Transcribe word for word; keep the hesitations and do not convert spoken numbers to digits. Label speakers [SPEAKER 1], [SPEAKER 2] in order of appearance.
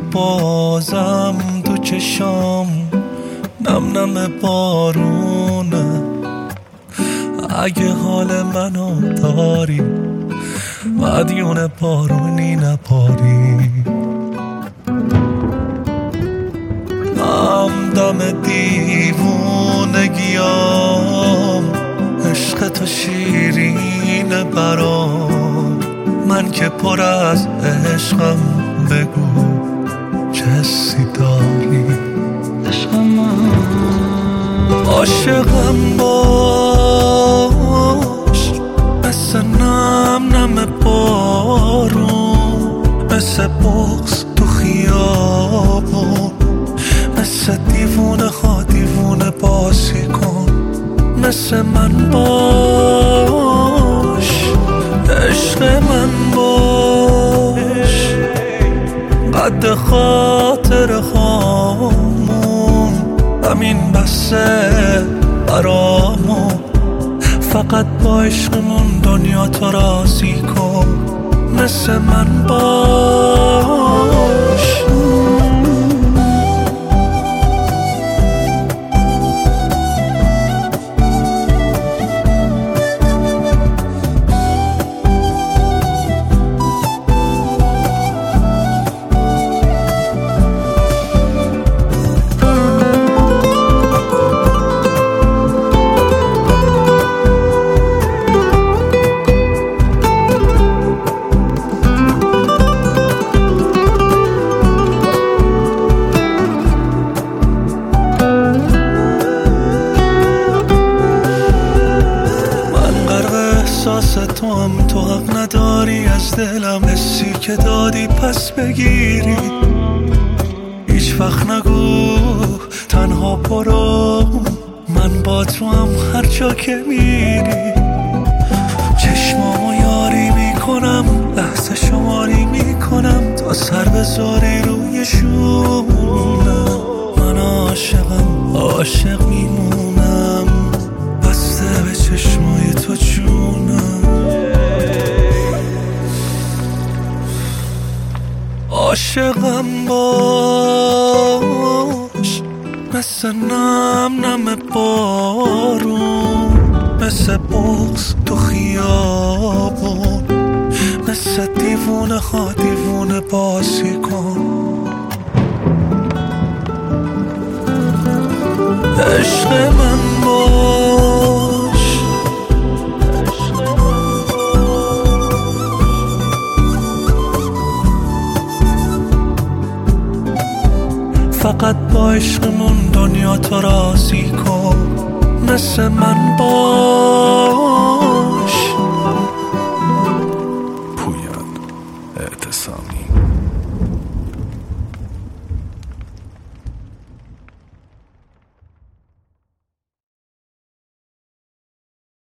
[SPEAKER 1] بازم تو چشام نم نم بارونه. اگه حال منو داری مدیون بارونی نپاری. هم دم دیوونگیام عشق تو شیرینه برام. من که پر از عشقم بگو چه حسی داری.
[SPEAKER 2] عشق من
[SPEAKER 1] عاشقم باش مثل نم نم بارون، مثل بغض تو خیابون، مثل دیوونه ها دیوونه بازی کن. مثل من باش عشق من باش، قد خاطر خامون همین بسه برامون. فقط با عشقمون دنیا تو راضی کن. مثل من باش. احساس تو هم تو حق نداری از دلم، حسی که دادی پس بگیری. هیچ وقت نگو تنها برو، من با تو هم هر جا که میری. چشمامو یاری میکنم لحظه شماری میکنم تا سر بذاری روی شونم. من عاشقم عاشق میمونم بسته به چشمای تو جونم. عاشقم باش مثل نم نم بارون، مثل بغض تو خیابون، مثل دیوونه ها دیوونه بازی کن. عشق من باش، فقط با عشقمون دنیا تو راضی کن. مثل من باش.
[SPEAKER 3] پویان اعتصامی.